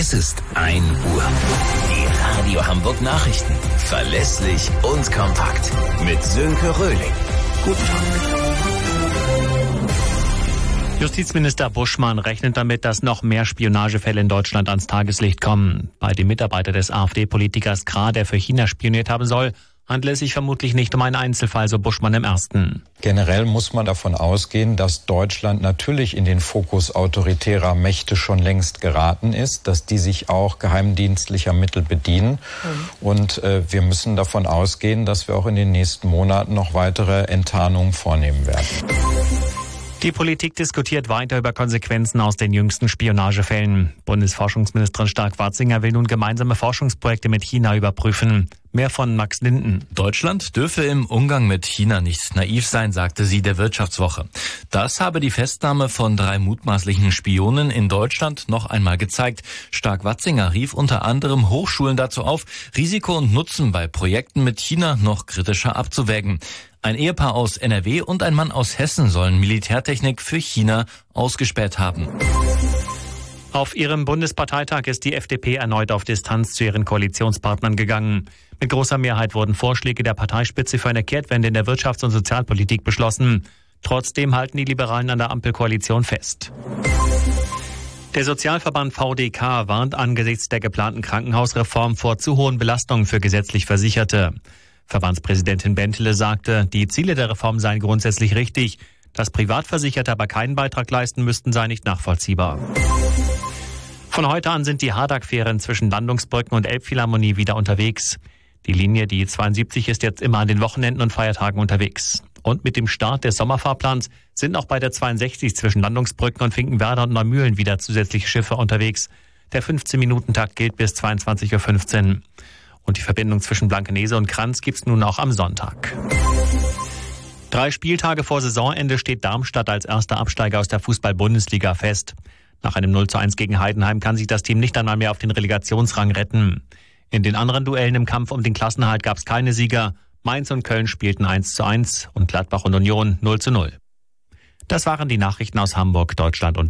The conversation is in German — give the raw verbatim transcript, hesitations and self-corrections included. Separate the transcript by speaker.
Speaker 1: Es ist ein Uhr. Die Radio Hamburg Nachrichten. Verlässlich und kompakt. Mit Sönke Röhling. Guten Tag.
Speaker 2: Justizminister Buschmann rechnet damit, dass noch mehr Spionagefälle in Deutschland ans Tageslicht kommen. Bei dem Mitarbeiter des AfD-Politikers Krah, der für China spioniert haben soll, handelt es sich vermutlich nicht um einen Einzelfall, so Buschmann im Ersten.
Speaker 3: Generell muss man davon ausgehen, dass Deutschland natürlich in den Fokus autoritärer Mächte schon längst geraten ist, dass die sich auch geheimdienstlicher Mittel bedienen. Mhm. Und äh, wir müssen davon ausgehen, dass wir auch in den nächsten Monaten noch weitere Enttarnungen vornehmen werden.
Speaker 2: Die Politik diskutiert weiter über Konsequenzen aus den jüngsten Spionagefällen. Bundesforschungsministerin Stark-Watzinger will nun gemeinsame Forschungsprojekte mit China überprüfen. Mehr von Max Linden.
Speaker 4: Deutschland dürfe im Umgang mit China nicht naiv sein, sagte sie der Wirtschaftswoche. Das habe die Festnahme von drei mutmaßlichen Spionen in Deutschland noch einmal gezeigt. Stark-Watzinger rief unter anderem Hochschulen dazu auf, Risiko und Nutzen bei Projekten mit China noch kritischer abzuwägen. Ein Ehepaar aus N R W und ein Mann aus Hessen sollen Militärtechnik für China ausgespäht haben.
Speaker 2: Auf ihrem Bundesparteitag ist die F D P erneut auf Distanz zu ihren Koalitionspartnern gegangen. Mit großer Mehrheit wurden Vorschläge der Parteispitze für eine Kehrtwende in der Wirtschafts- und Sozialpolitik beschlossen. Trotzdem halten die Liberalen an der Ampelkoalition fest. Der Sozialverband V D K warnt angesichts der geplanten Krankenhausreform vor zu hohen Belastungen für gesetzlich Versicherte. Verbandspräsidentin Bentele sagte, die Ziele der Reform seien grundsätzlich richtig. Dass Privatversicherte aber keinen Beitrag leisten müssten, sei nicht nachvollziehbar. Von heute an sind die Hardegg-Fähren zwischen Landungsbrücken und Elbphilharmonie wieder unterwegs. Die Linie, die zweiundsiebzig, ist jetzt immer an den Wochenenden und Feiertagen unterwegs. Und mit dem Start des Sommerfahrplans sind auch bei der zweiundsechzig zwischen Landungsbrücken und Finkenwerder und Neumühlen wieder zusätzliche Schiffe unterwegs. Der fünfzehn-Minuten-Takt gilt bis zweiundzwanzig Uhr fünfzehn. Und die Verbindung zwischen Blankenese und Kranz gibt's nun auch am Sonntag. Drei Spieltage vor Saisonende steht Darmstadt als erster Absteiger aus der Fußball-Bundesliga fest. Nach einem null zu eins gegen Heidenheim kann sich das Team nicht einmal mehr auf den Relegationsrang retten. In den anderen Duellen im Kampf um den Klassenerhalt gab's keine Sieger. Mainz und Köln spielten eins zu eins und Gladbach und Union null zu null. Das waren die Nachrichten aus Hamburg, Deutschland und